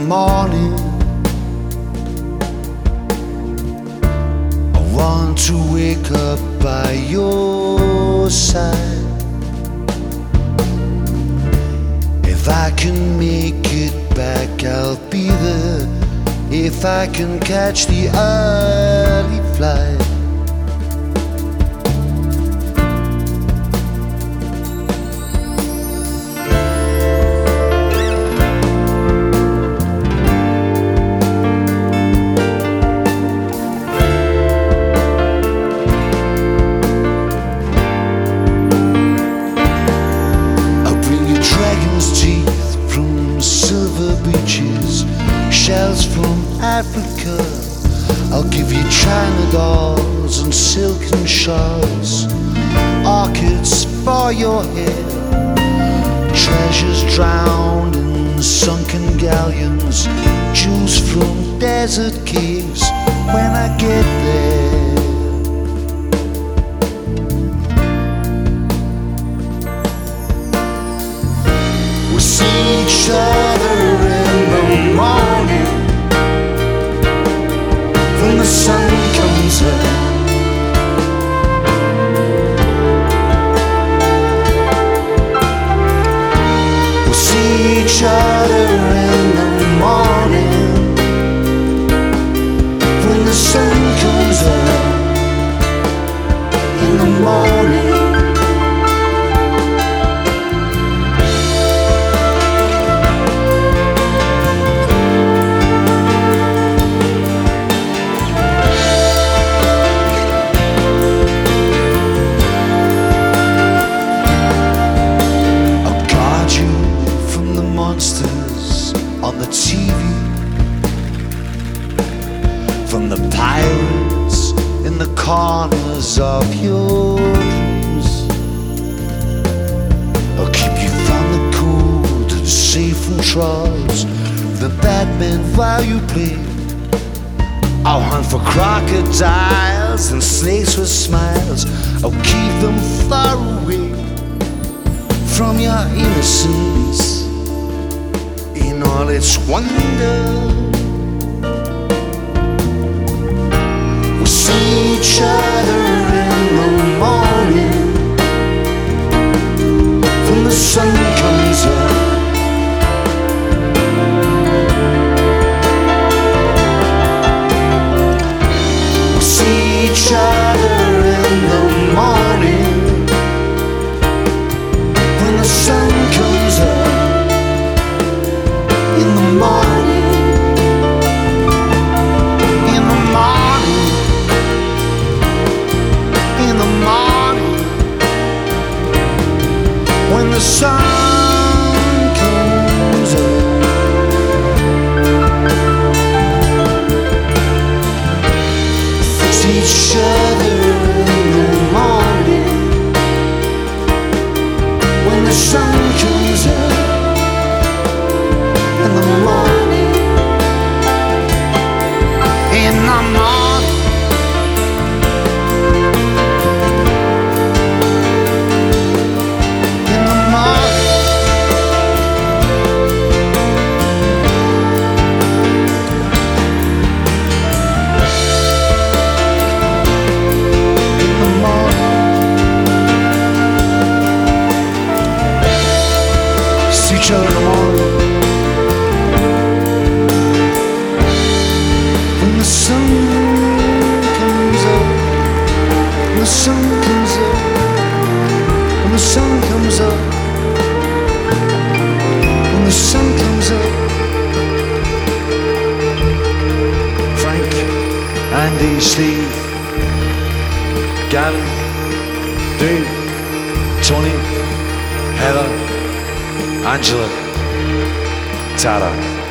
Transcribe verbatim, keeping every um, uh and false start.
morning, I want to wake up by your side. If I can make it back, I'll be there. If I can catch the early flight. Silver beaches, shells from Africa. I'll give you China dolls and silken shawls, orchids for your hair, treasures drowned in sunken galleons, jewels from desert caves when I get there. We'll see each other in the morning when the sun comes up. We'll see each other in the morning when the sun comes up. In the morning. On the T V, from the pirates in the corners of your dreams. I'll keep you from the cold and safe from trolls, the bad men while you play. I'll hunt for crocodiles and snakes with smiles. I'll keep them far away from your innocence in all its wonder. We'll see each other in the morning when the sun comes up. We'll see each other in the morning when the sun comes up. In the morning, in the morning, in the morning, when the sun comes up. See each other in the morning when the sun comes up. In the morning, in the morning, in the morning, in the morning. See each other in the morning. The sun comes up, the sun comes up, when the sun comes up, when the sun comes up. Frank, Andy, Steve, Gavin, Dave, Tony, Heather, Angela, Tara.